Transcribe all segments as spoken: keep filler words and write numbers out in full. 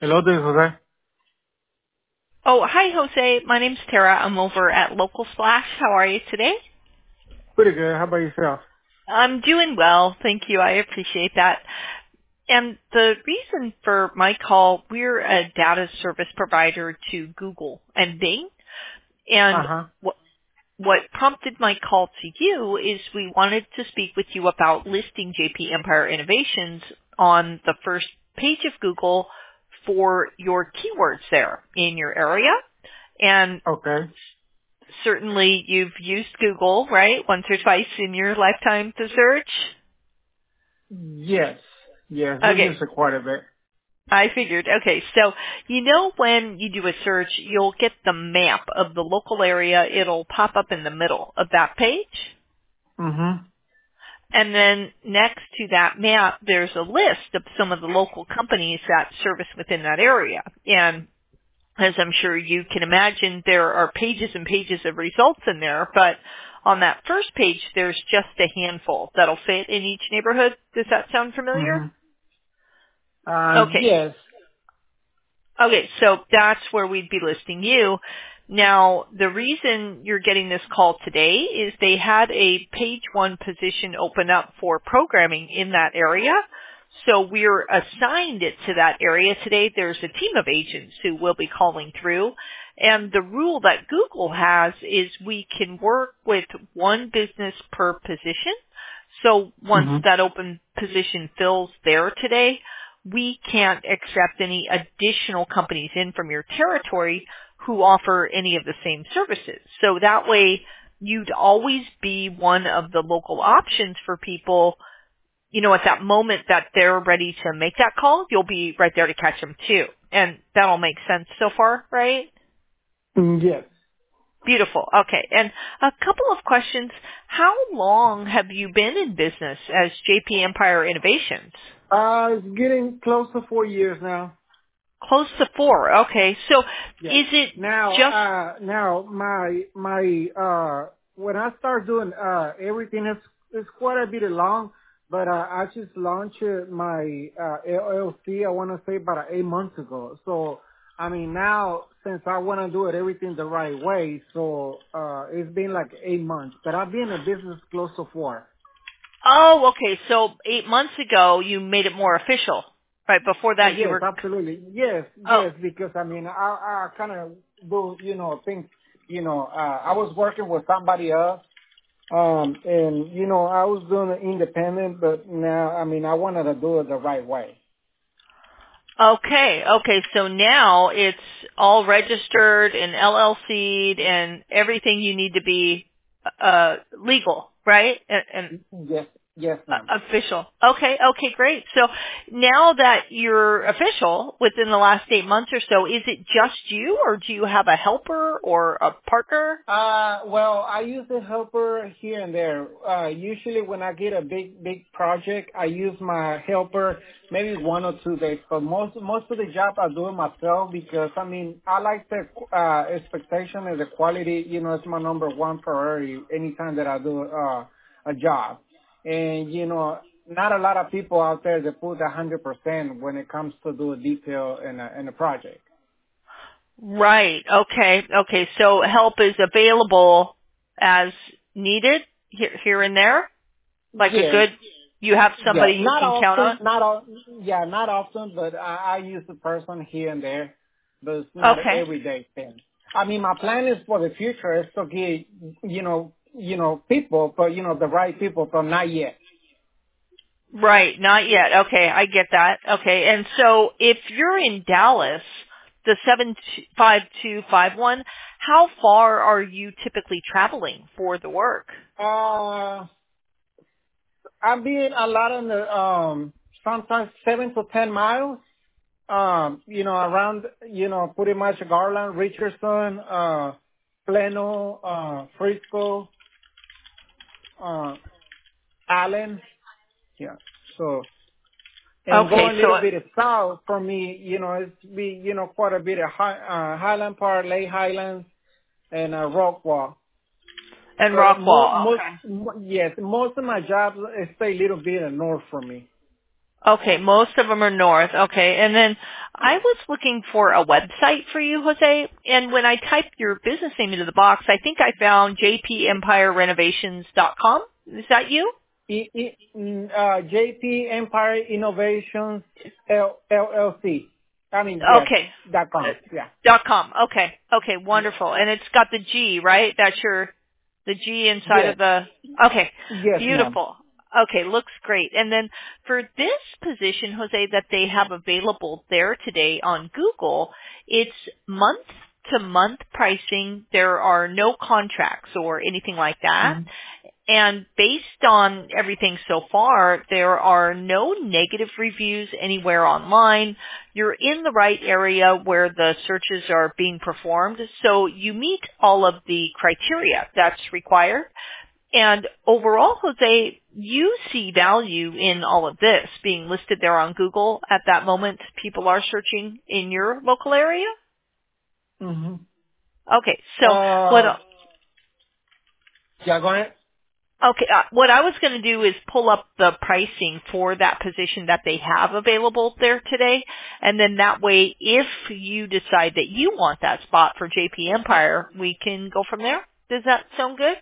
Hello, this is Jose. Oh, hi, Jose. My name's Tara. I'm over at Local Splash. How are you today? Pretty good. How about yourself? I'm doing well. Thank you. I appreciate that. And the reason for my call, we're a data service provider to Google and Bing. And Uh-huh. what, what prompted my call to you is we wanted to speak with you about listing J P Empire Innovations on the first page of Google for your keywords there in your area. And Okay. certainly you've used Google, right, once or twice in your lifetime to search? Yes. Yes, we use Okay, it quite a bit. I figured. Okay, so you know when you do a search, you'll get the map of the local area. It'll pop up in the middle of that page. Mm-hmm. And then next to that map, there's a list of some of the local companies that service within that area. And as I'm sure you can imagine, there are pages and pages of results in there, but on that first page, there's just a handful that'll fit in each neighborhood. Does that sound familiar? Mm-hmm. Uh, Okay. yes. Okay, so that's where we'd be listing you. Now, the reason you're getting this call today is they had a page one position open up for programming in that area. So we're assigned it to that area today. There's a team of agents who will be calling through. And the rule that Google has is we can work with one business per position. So once Mm-hmm. that open position fills there today, we can't accept any additional companies in from your territory who offer any of the same services. So that way you'd always be one of the local options for people. You know, at that moment that they're ready to make that call, you'll be right there to catch them too. And that'll make sense so far, right? Mm, yes. Beautiful. Okay. And a couple of questions. How long have you been in business as J P Empire Innovations? Uh, it's getting close to four years now. Close to four. Okay. So Yeah. is it Now, just, uh, now my, my, uh, when I start doing, uh, everything is, is quite a bit long, but, uh, I just launched uh, my, uh, L L C, I want to say about eight months ago. So, I mean, now, since I want to do it everything the right way, so, uh, it's been like eight months, but I've been in business close to four. oh, okay. So eight months ago you made it more official. Right. Before Uh, that you yes, were, absolutely. Yes, oh, yes, because I mean, I, I kind of do, you know, things, you know, uh, I was working with somebody else, um, and, you know, I was doing it independent, but now, I mean, I wanted to do it the right way. okay. Okay. So now it's all registered and L L C'd and everything you need to be, uh, legal, right? And, and Yes, yes, Uh, ma'am. Official. Okay, okay, great. So now that you're official within the last eight months or so, is it just you or do you have a helper or a partner? Uh, well, I use a helper here and there. Uh, usually when I get a big, big project, I use my helper maybe one or two days. But most, most of the job I do it myself because, I mean, I like the, uh, expectation and the quality, you know, it's my number one priority anytime that I do, uh, a job. And, you know, not a lot of people out there that put a hundred percent when it comes to do a detail in a, in a project. Right. Okay. Okay. So help is available as needed here, here and there? Like a Yes. good, you have Yeah, somebody you not can count on? often, not all, yeah, not often, but I, I use the person here and there, but it's not an Okay. everyday thing. I mean, my plan is for the future is to get, you know, you know, people, but you know, the right people, but not yet. Right. Not yet. Okay. I get that. Okay. And so if you're in Dallas, the seven five two five one, how far are you typically traveling for the work? Uh, I've been a lot on the, um, sometimes seven to ten miles, um, you know, around, you know, pretty much Garland, Richardson, uh, Plano, uh, Frisco, uh, Allen. Yeah. So, and Okay. going a So, little bit south for me, you know, it's be, you know, quite a bit of high, uh, Highland Park, Lake Highlands, and uh, Rockwall. and But mo- Rockwall. most, Okay. mo- yes, most of my jobs uh, stay a little bit north from me. Okay, most of them are north. Okay, and then I was looking for a website for you, Jose, and when I typed your business name into the box, I think I found j p empire renovations dot com. Is that you? E, e, mm, uh, J P Empire Innovations L, LLC. I mean, yes, Okay. dot com. Yeah. Dot com. Okay. Okay, wonderful. And it's got the G, right? That's your, the G inside Yes. of the, okay, Yes, ma'am. beautiful. Okay, looks great. And then for this position, Jose, that they have available there today on Google, it's month to month pricing. There are no contracts or anything like that. Mm-hmm. And based on everything so far, there are no negative reviews anywhere online. You're in the right area where the searches are being performed. So you meet all of the criteria that's required. And overall, Jose, you see value in all of this being listed there on Google at that moment. People are searching in your local area. Mm-hmm. Okay. So what, Uh, yeah, go ahead. Okay, uh, what I was going to do is pull up the pricing for that position that they have available there today, and then that way, if you decide that you want that spot for J P Empire, we can go from there. Does that sound good?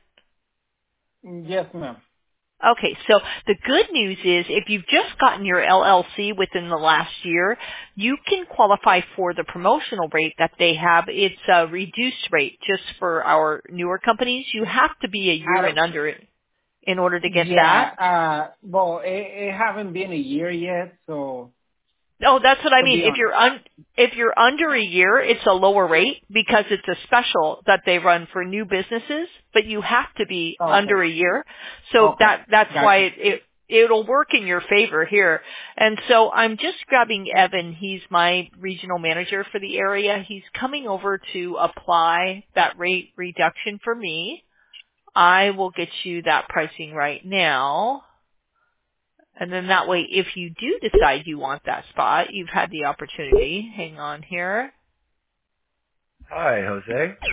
Yes, ma'am. Okay, so the good news is if you've just gotten your L L C within the last year, you can qualify for the promotional rate that they have. It's a reduced rate just for our newer companies. You have to be a I year don't, and under it in order to get yeah, that. uh, well, it, it haven't been a year yet, so Oh, that's what I to mean. be If honest. you're un- if you're under a year, it's a lower rate because it's a special that they run for new businesses, but you have to be Okay. under a year. So Okay. that that's why Gotcha. it, it it'll work in your favor here. And so I'm just grabbing Evan. He's my regional manager for the area. He's coming over to apply that rate reduction for me. I will get you that pricing right now. And then that way, if you do decide you want that spot, you've had the opportunity. Hang on here. Hi, Jose.